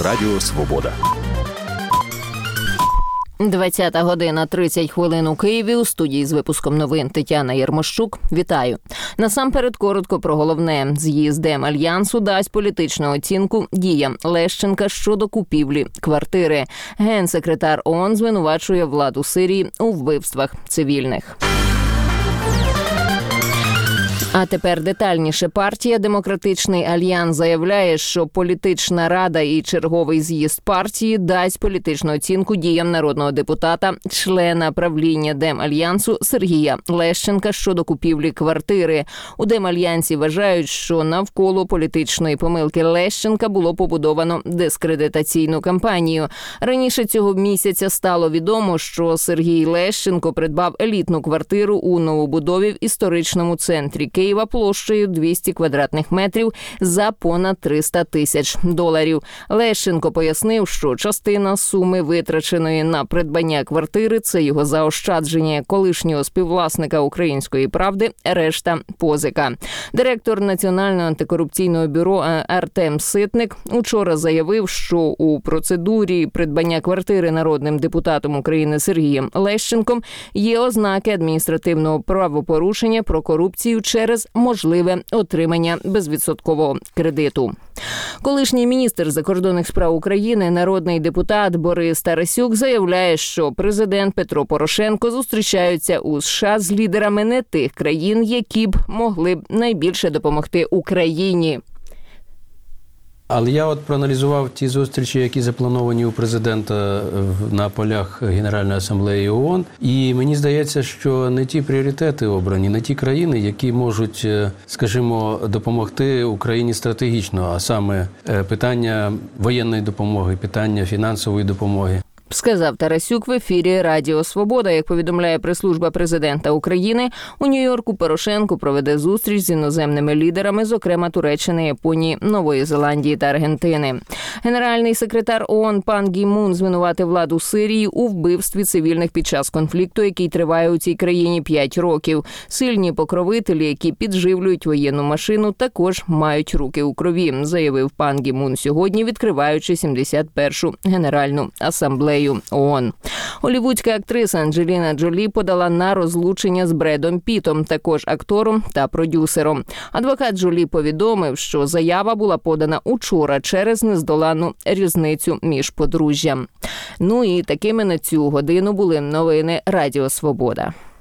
Радіо Свобода. 20 година 30 хвилин у Києві. У студії з випуском новин Тетяна Єрмощук. Вітаю. Насамперед коротко про головне. З'їзд Демальянсу дасть політичну оцінку діям Лещенка щодо купівлі квартири. Генсекретар ООН звинувачує владу Сирії у вбивствах цивільних. А тепер детальніше. Партія «Демократичний альянс» заявляє, що політична рада і черговий з'їзд партії дасть політичну оцінку діям народного депутата, члена правління Демальянсу Сергія Лещенка щодо купівлі квартири. У Демальянсі вважають, що навколо політичної помилки Лещенка було побудовано дискредитаційну кампанію. Раніше цього місяця стало відомо, що Сергій Лещенко придбав елітну квартиру у новобудові в історичному центрі Києва площею 200 квадратних метрів за понад $300 тисяч. Лещенко пояснив, що частина суми, витраченої на придбання квартири, це його заощадження колишнього співвласника «Української правди», решта – позика. Директор Національного антикорупційного бюро Артем Ситник учора заявив, що у процедурі придбання квартири народним депутатом України Сергієм Лещенком є ознаки адміністративного правопорушення про корупцію через можливе отримання безвідсоткового кредиту. Колишній міністр закордонних справ України, народний депутат Борис Тарасюк заявляє, що президент Петро Порошенко зустрічаються у США з лідерами не тих країн, які б могли б найбільше допомогти Україні. Але я проаналізував ті зустрічі, які заплановані у президента на полях Генеральної асамблеї ООН. І мені здається, що не ті пріоритети обрані, не ті країни, які можуть, скажімо, допомогти Україні стратегічно, а саме питання воєнної допомоги, питання фінансової допомоги. Сказав Тарасюк в ефірі Радіо Свобода. Як повідомляє прес-служба президента України, у Нью-Йорку Порошенко проведе зустріч з іноземними лідерами, зокрема Туреччини, Японії, Нової Зеландії та Аргентини. Генеральний секретар ООН Пан Гі Мун звинуватив владу Сирії у вбивстві цивільних під час конфлікту, який триває у цій країні 5 років. Сильні покровителі, які підживлюють воєнну машину, також мають руки у крові, заявив Пан Гі Мун сьогодні, відкриваючи 71-шу Генеральну асамблею ООН. Голлівудська актриса Анджеліна Джолі подала на розлучення з Бредом Пітом, також актором та продюсером. Адвокат Джолі повідомив, що заява була подана учора через нездоланну різницю між подружжям. Ну і такими на цю годину були новини Радіо Свобода.